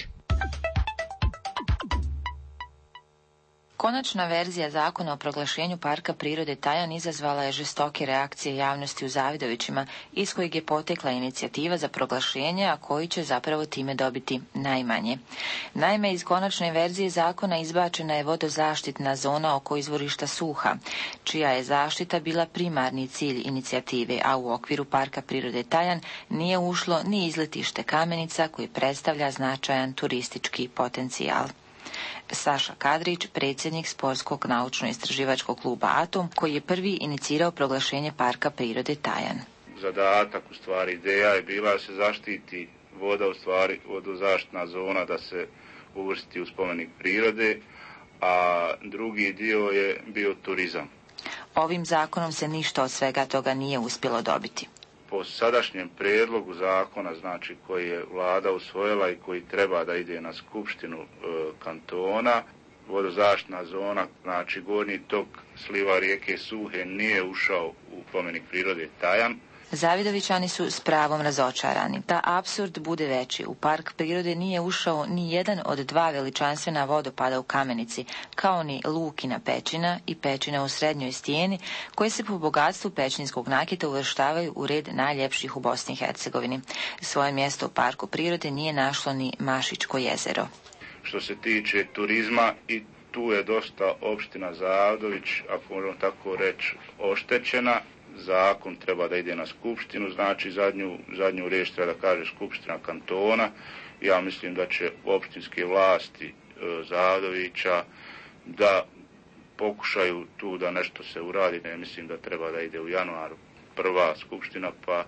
Konačna verzija zakona o proglašenju Parka prirode Tajan izazvala je žestoke reakcije javnosti u Zavidovićima, iz kojeg je potekla inicijativa za proglašenje, a koji će zapravo time dobiti najmanje. Naime, iz konačne verzije zakona izbačena je vodozaštitna zona oko izvorišta Suha, čija je zaštita bila primarni cilj inicijative, a u okviru Parka prirode Tajan nije ušlo ni izletište Kamenica, koji predstavlja značajan turistički potencijal. Saša Kadrić, predsjednik Sportskog naučno-istraživačkog kluba Atom, koji je prvi inicirao proglašenje Parka prirode Tajan. Zadatak, u stvari ideja je bila da se zaštiti voda, u stvari vodozaštitna zona da se uvrsti u spomenik prirode, a drugi dio je bio turizam. Ovim zakonom se ništa od svega toga nije uspjelo dobiti. Po sadašnjem prijedlogu zakona, znači koji je vlada usvojila i koji treba da ide na skupštinu e, kantona, vodozaštitna zona, znači gornji tok sliva rijeke Suhe nije ušao u spomenik prirode Tajan. Zavidovićani su s pravom razočarani. Da apsurd bude veći, u park prirode nije ušao ni jedan od dva veličanstvena vodopada u Kamenici, kao ni Lukina pećina i pećina u srednjoj stijeni, koje se po bogatstvu pećinskog nakita uvrštavaju u red najljepših u Bosni i Hercegovini. Svoje mjesto u parku prirode nije našlo ni Mašičko jezero. Što se tiče turizma, i tu je dosta opština Zavidović, ako možemo tako reći, oštećena. Zakon treba da ide na skupštinu, znači zadnju, zadnju riječ treba da kaže skupština kantona. Ja mislim da će opštinske vlasti e, Zavidovića da pokušaju tu da nešto se uradi. Ne mislim da treba da ide u januaru prva skupština, pa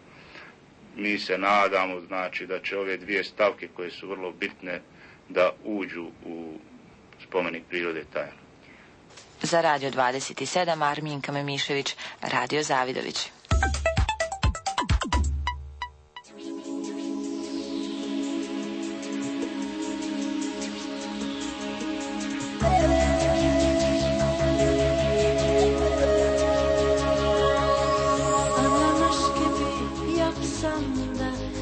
mi se nadamo, znači, da će ove dvije stavke koje su vrlo bitne da uđu u spomenik prirode Tajan. Za Radio dvadeset sedam Arminka Memišević, Radio Zavidović. Anlamış gibi yapsam da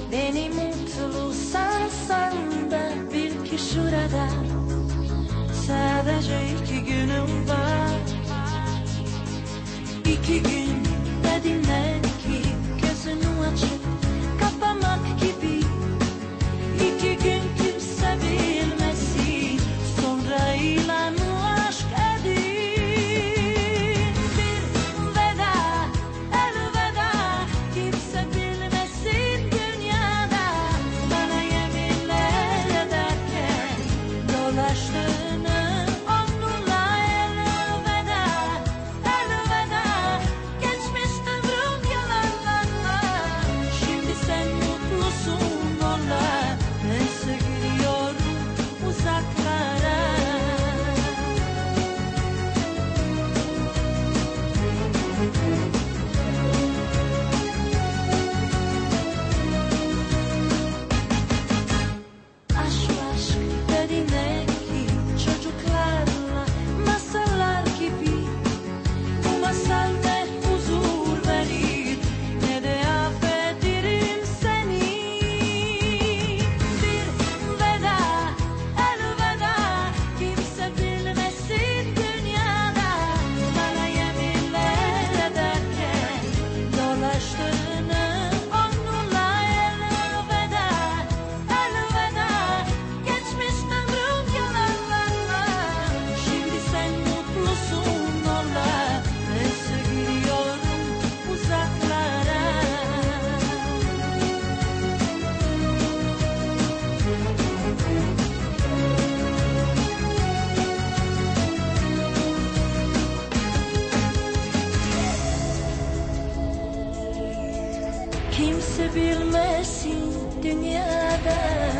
kimse bilmesin dünyada.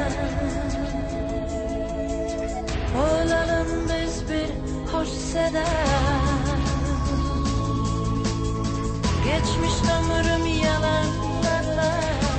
Olalım biz bir hoş seda. Geçmiş ömrüm yalanlarla.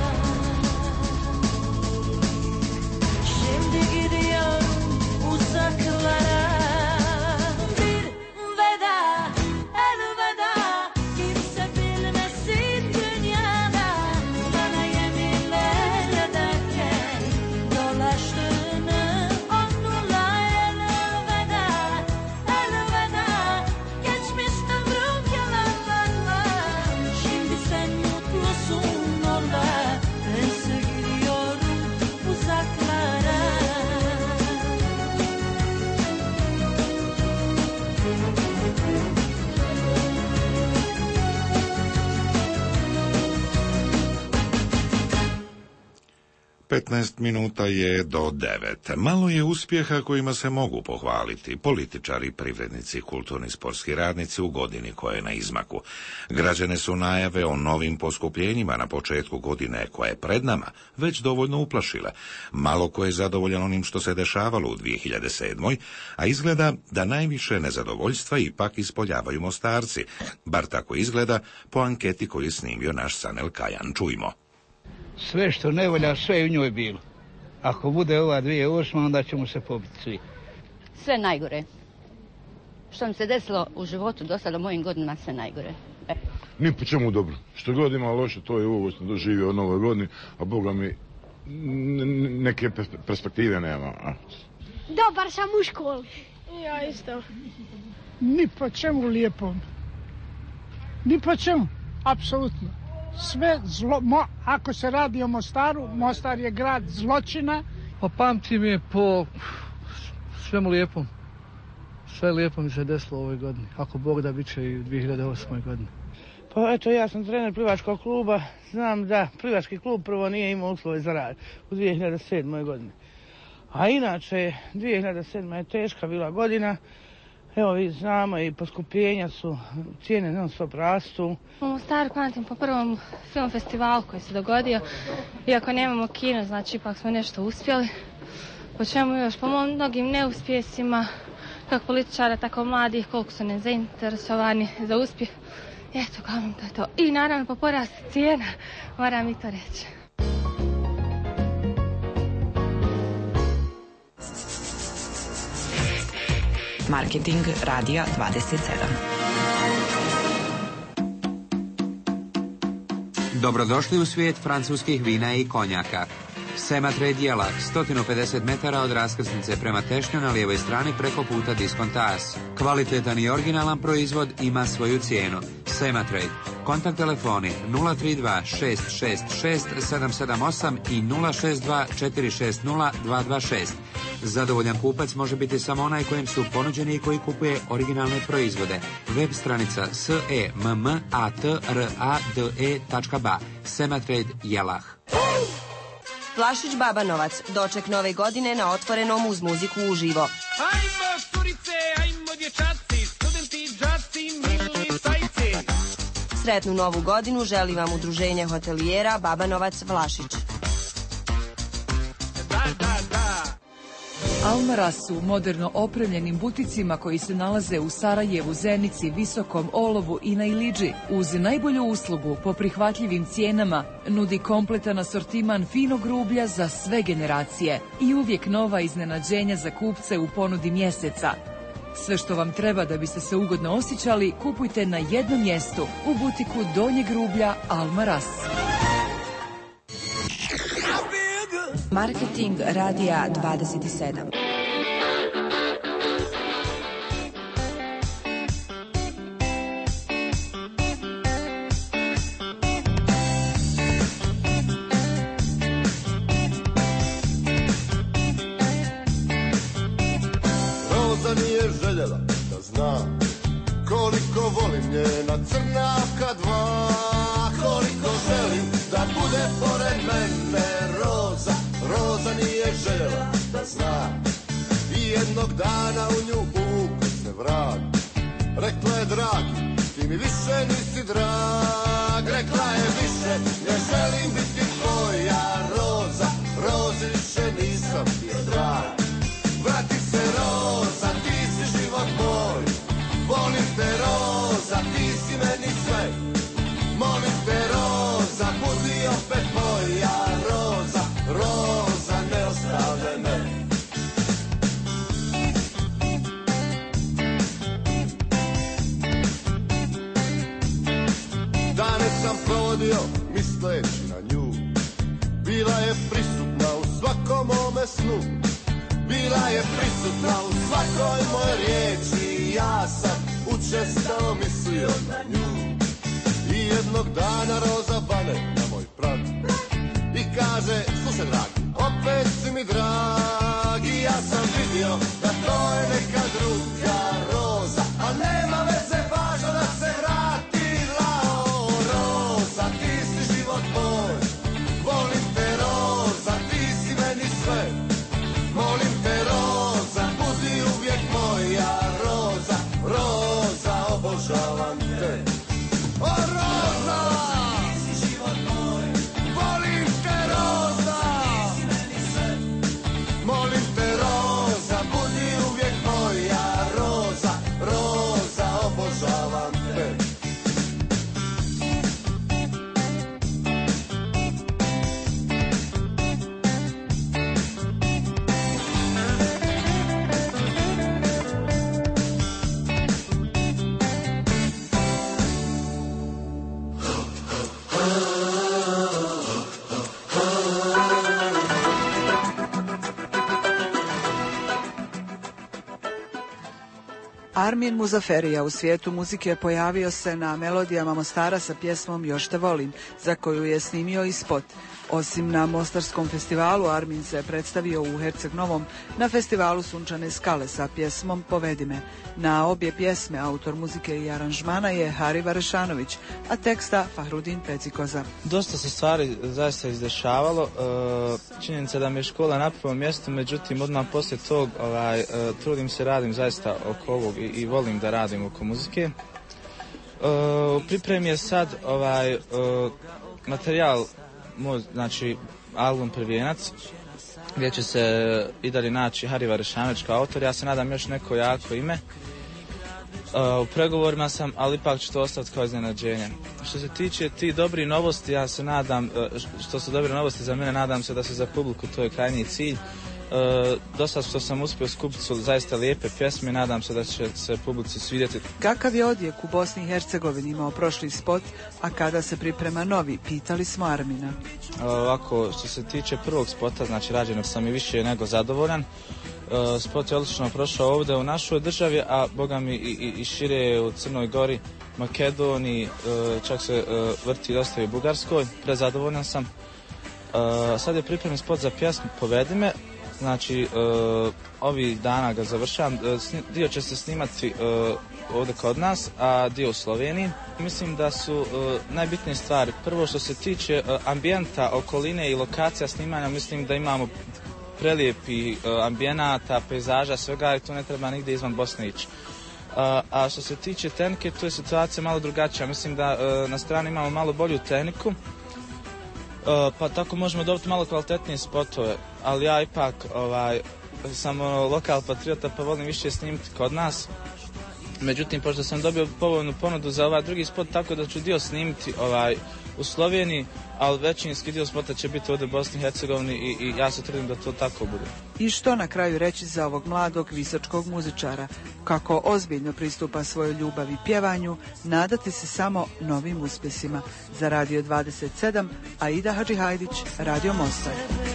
Şimdi gidiyorum uzaklara. Bir veda, elveda. Kimse bilmesin dünyada. Bana yeminler ederken dolaştığını onunla. Elveda, elveda. Geçmiş ömrüm yalanlarla. Şimdi sen mutlusun orada. Bense gidiyorum uzaklara. petnaest minuta je do devet. Malo je uspjeha kojima se mogu pohvaliti političari, privrednici, kulturni, sportski radnici u godini koja je na izmaku. Građane su najave o novim poskupljenjima na početku godine koja je pred nama već dovoljno uplašile. Malo ko je zadovoljan onim što se dešavalo u dvije hiljade sedmoj. a izgleda da najviše nezadovoljstva ipak ispoljavaju Mostarci. Bar tako izgleda po anketi koju je snimio naš Sanel Kajan. Čujmo. Sve što ne volja, sve je u njoj bilo. Ako bude ova dvije tisuće osma, onda ćemo se pobiti svi. Sve najgore. Što mi se desilo u životu do sada mojim godinama, sve najgore. E. Ni po čemu dobro. Što god ima loše, to je ovo što doživio od Nove godine, a Boga mi neke perspektive nema. A? Dobar sam u školi. Ja isto. Ni po čemu lijepom. Ni po čemu, apsolutno. Sve zlo, mo, ako se radi o Mostaru, Mostar je grad zločina. Pa pamtim je po svemu lijepom. Sve lijepo mi se desilo u ovoj godini. Ako Bog da, bit će i u dvije hiljade osmoj godini. Pa eto, ja sam trener plivačkog kluba. Znam da plivački klub prvo nije imao uslove za rad u dvije hiljade sedmoj godini. A inače, dvije hiljade sedma je teška bila godina. Evo, vi znamo, i poskupljenja su, cijene non stop rastu. U Mostaru pamtim po prvom film festivalu koji se dogodio. Iako nemamo kino, znači ipak smo nešto uspjeli. Po čemu još? Po mnogim neuspjesima, kako političara, tako mladih, koliko su nezainteresovani za uspjeh. Eto, kao to je to. I naravno po porastu cijena, moram i to reći. Marketing Radija dvadeset sedam. Dobrodošli u svijet francuskih vina i konjaka. Sematrade Jelak, sto pedeset metara od raskrsnice prema Tešnju na lijevoj strani preko puta Diskontas. Kvalitetan i originalan proizvod ima svoju cijenu. Sematrade. Kontakt telefoni nula tri dva šest šest šest sedam sedam osam i nula šest dva četiri šest nula dva dva šest. Zadovoljan kupac može biti samo onaj kojem su ponuđeni i koji kupuje originalne proizvode. Web stranica s e m m a t r a d e tačka b a. Sematrade Jelah. Vlašić Baba Novac, doček nove godine na otvorenom uz muziku uživo. Ajmo curice, ajmo dječaci, studenti, džaci, mili sajci. Sretnu novu godinu želi vam udruženje hotelijera Baba Novac Vlašić. Da, da, da. Almaraz u moderno opremljenim buticima koji se nalaze u Sarajevu, Zenici, Visokom, Olovu i na Ilidži uz najbolju uslugu po prihvatljivim cijenama nudi kompletan asortiman finog rublja za sve generacije i uvijek nova iznenađenja za kupce u ponudi mjeseca. Sve što vam treba da biste se ugodno osjećali kupujte na jednom mjestu u butiku Donjeg rublja Almaraz. Marketing Radija dvadeset sedam. Roza nije željela da zna koliko volim njena crnavka dva, koliko želim da bude pored mene. Roza, Roza nije željela da zna i jednog dana u nju ukosne vrag. Rekla je dragi, ti mi više nisi drag. Rekla je više ne želim sam provodio misleći na nju. Bila je prisutna u svakom mome snu, bila je prisutna u svakoj moje riječi. Ja sam učestalo mislio na nju. I jednog dana Roza bane na moj prag i kaže, slušaj dragi, opet si mi dragi. Ja sam vidio da to je neka druga Roza, a nema veze, važno da se vratila. O, Roza, ti si život moj, volim te Roza, ti si meni sve. Molim te Roza, budi uvijek moja Roza, Roza, obožavam te. O, Roza, ti si život moj, volim te Roza, ti si meni sve. Molim te Roza, budi uvijek moja Roza, Roza, obožavam te. Armin Muzaferija u svijetu muzike pojavio se na Melodijama Mostara sa pjesmom Još te volim, za koju je snimio i spot. Osim na Mostarskom festivalu, Armin se predstavio u Herceg Novom na festivalu Sunčane skale sa pjesmom Povedi me. Na obje pjesme autor muzike i aranžmana je Hari Varešanović, a teksta Fahrudin Pecikoza. Dosta se stvari zaista izdešavalo. E, činjenica da mi je škola na prvom mjestu, međutim odmah poslije tog ovaj, e, trudim se, radim zaista oko ovog i, i volim da radim oko muzike. E, u pripremi je sad ovaj, e, materijal, moj, znači album Prvijenac, gdje će se i dalje naći Hari Varešanović kao autor. Ja se nadam još neko jako ime. Uh, u pregovorima sam, ali ipak će to ostati kao iznenađenje. Što se tiče ti dobri novosti, ja se nadam, uh, što su dobre novosti za mene, nadam se da se za publiku, to je krajnji cilj. Uh, dosta što sam uspio skupiti su zaista lijepe pjesme, nadam se da će se publici svidjeti. Kakav je odjek u Bosni i Hercegovini imao prošli spot, a kada se priprema novi, pitali smo Armina. Uh, ovako, što se tiče prvog spota, znači rađeno sam i više nego zadovoljan. Uh, spot je odlično prošao ovdje u našoj državi, a boga mi i, i, i šire u Crnoj Gori, Makedoniji, uh, čak se uh, vrti dosta i u Bugarskoj, prezadovoljan sam. Uh, sad je pripremljen spot za pjesmu Povedi me, znači uh, ovih dana ga završavam. Uh, sni, dio će se snimati uh, ovdje kod nas, a dio u Sloveniji. Mislim da su uh, najbitnije stvari. Prvo što se tiče uh, ambijenta, okoline i lokacija snimanja, mislim da imamo prelijepi uh, ambijenata, pejzaža, svega i tu ne treba nigdje izvan Bosne ići. Uh, a što se tiče tehnike, tu je situacija malo drugačija. Mislim da uh, na strani imamo malo bolju tehniku, uh, pa tako možemo dobiti malo kvalitetnije spotove, ali ja ipak ovaj, sam uh, lokal patriota, pa volim više snimiti kod nas. Međutim, pošto sam dobio povoljnu ponudu za ovaj drugi spot, tako da ću dio snimiti ovaj, u Sloveniji, ali većinski dio spota će biti ovdje u Bosni i Hercegovini i, i ja se trudim da to tako bude. I što na kraju reći za ovog mladog visočkog muzičara? Kako ozbiljno pristupa svojoj ljubavi pjevanju, nadati se samo novim uspjesima. Za Radio dvadeset sedam, Aida Hadžihajdić, Radio Mostar.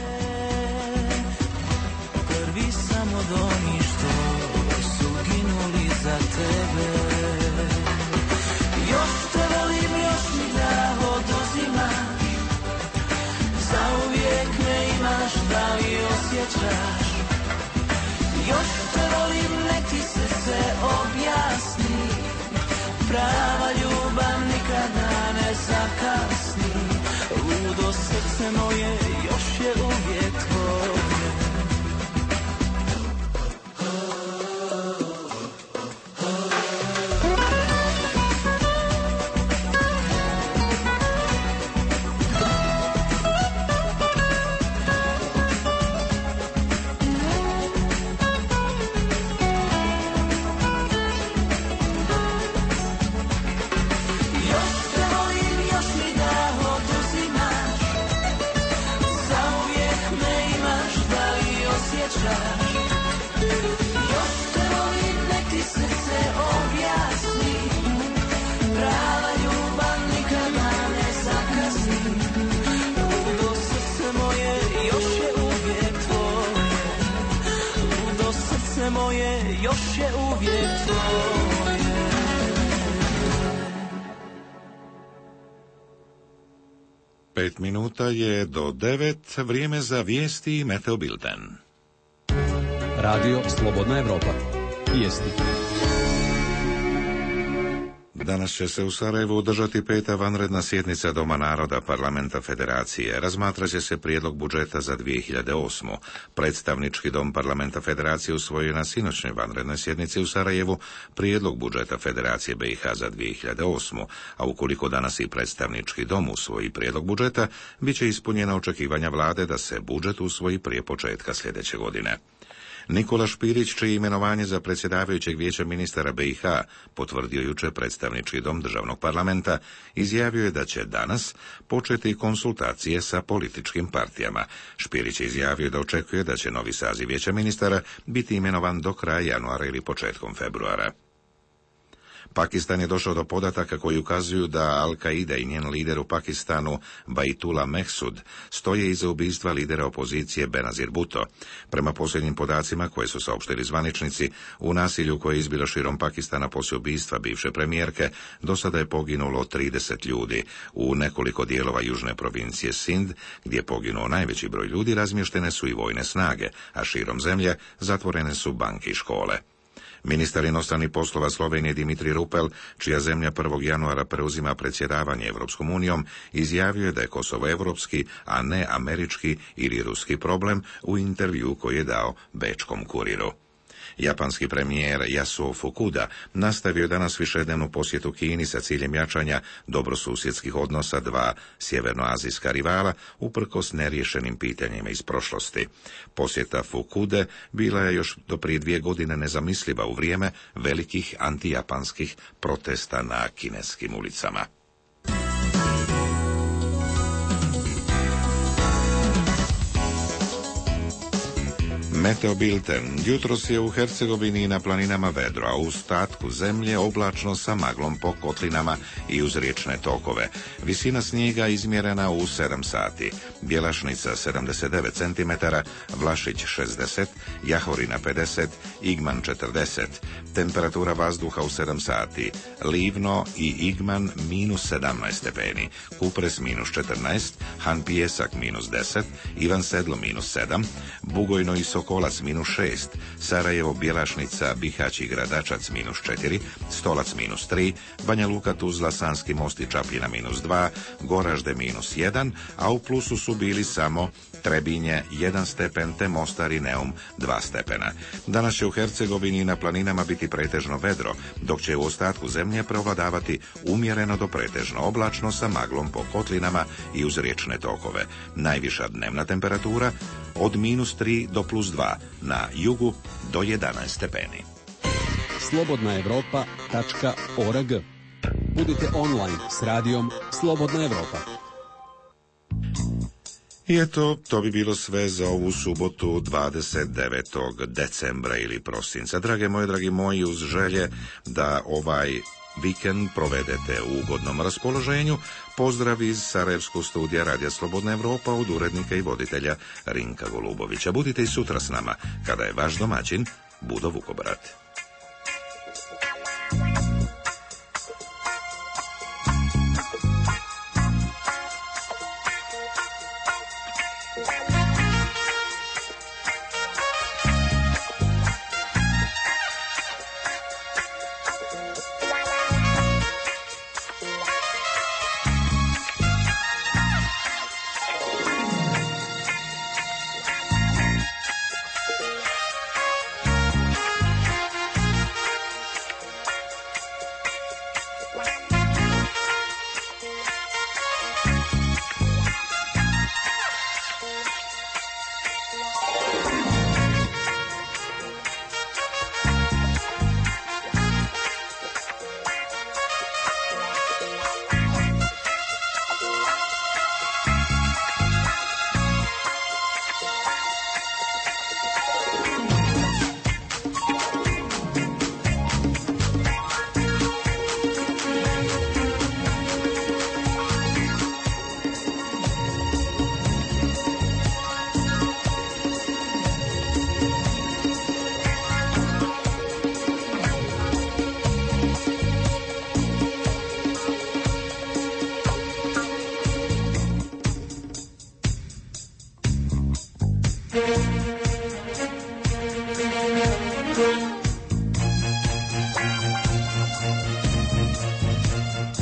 Prvi sam od onih što su ginuli za tebe. Još te volim, još mi da oduzimaš, zauvijek me imaš, da li osjećaš? Još te volim, nek ti se sve objasni, prava ljubav nikada ne zakasni. Ludo srce moje još je uvijek tvoje. još je uvijek tvoje. Pet minuta je do devet, vrijeme za vijesti i meteobilten. Radio Slobodna Evropa. Vijesti. Danas će se u Sarajevu održati peta vanredna sjednica Doma naroda Parlamenta Federacije. Razmatrat će se prijedlog budžeta za dvije hiljade osmu. Predstavnički dom Parlamenta Federacije usvojio na sinoćnoj vanrednoj sjednici u Sarajevu prijedlog budžeta Federacije B i H za dvije hiljade osmu, a ukoliko danas i predstavnički dom usvoji prijedlog budžeta, bit će ispunjena očekivanja vlade da se budžet usvoji prije početka sljedeće godine. Nikola Špirić, čije imenovanje za predsjedavajućeg vijeća ministara B i H potvrdio jučer predstavnički dom državnog parlamenta, izjavio je da će danas početi konsultacije sa političkim partijama. Špirić je izjavio da očekuje da će novi saziv vijeća ministara biti imenovan do kraja januara ili početkom februara. Pakistan je došao do podataka koji ukazuju da Al-Qaida i njen lider u Pakistanu, Baitullah Mehsud, stoje iza ubistva lidera opozicije Benazir Bhutto. Prema posljednjim podacima koje su saopštili zvaničnici, u nasilju koje je izbilo širom Pakistana poslije ubistva bivše premijerke, do sada je poginulo trideset ljudi. U nekoliko dijelova južne provincije Sind, gdje je poginuo najveći broj ljudi, razmještene su i vojne snage, a širom zemlje zatvorene su banke i škole. Ministar inostranih poslova Slovenije Dimitri Rupel, čija zemlja prvog januara preuzima predsjedavanje Evropskom unijom, izjavio je da je Kosovo evropski, a ne američki ili ruski problem u intervju koji je dao Bečkom kuriru. Japanski premijer Yasuo Fukuda nastavio je danas višednevnu posjetu Kini sa ciljem jačanja dobrosusjedskih odnosa dva sjevernoazijska rivala uprkos neriješenim pitanjima iz prošlosti. Posjeta Fukude bila je još do prije dvije godine nezamisliva u vrijeme velikih antijapanskih protesta na kineskim ulicama. Meteobilten. Jutros je u Hercegovini i na planinama vedro, a u ostatku zemlje oblačno sa maglom po kotlinama i uz riječne tokove. Visina snijega izmjerena u sedam sati. Bjelašnica sedamdeset devet centimetara, Vlašić šezdeset, Jahorina pedeset, Igman četrdeset. Temperatura vazduha u sedam sati. Livno i Igman minus sedamnaest stepeni, Kupres minus četrnaest, Han Pijesak minus deset, Ivan Sedlo minus sedam, Bugojno i Sokolac minus šest, Sarajevo, Bjelašnica, Bihać i Gradačac minus četiri, Stolac minus tri, Banja Luka, Tuzla, Sanski Most i Čapljina minus dva, Goražde minus jedan, a u plusu su bili samo Trebinje jedan stepen te Mostar i Neum dva stepena. Danas će u Hercegovini i na planinama biti pretežno vedro, dok će u ostatku zemlje prevladavati umjereno do pretežno oblačno sa maglom po kotlinama i uz riječne tokove. Najviša dnevna temperatura od minus tri do plus dva, na jugu do jedanaest stepeni. slobodna evropa tačka org. Budite online s radijom Slobodna Evropa. I eto, to bi bilo sve za ovu subotu dvadeset devetog decembra ili prosinca. Drage moje, dragi moji, uz želje da ovaj vikend provedete u ugodnom raspoloženju, pozdrav iz Sarajevskog studija Radija Slobodna Evropa od urednika i voditelja Rinka Golubovića. Budite i sutra s nama, kada je vaš domaćin Budo Vukobrat.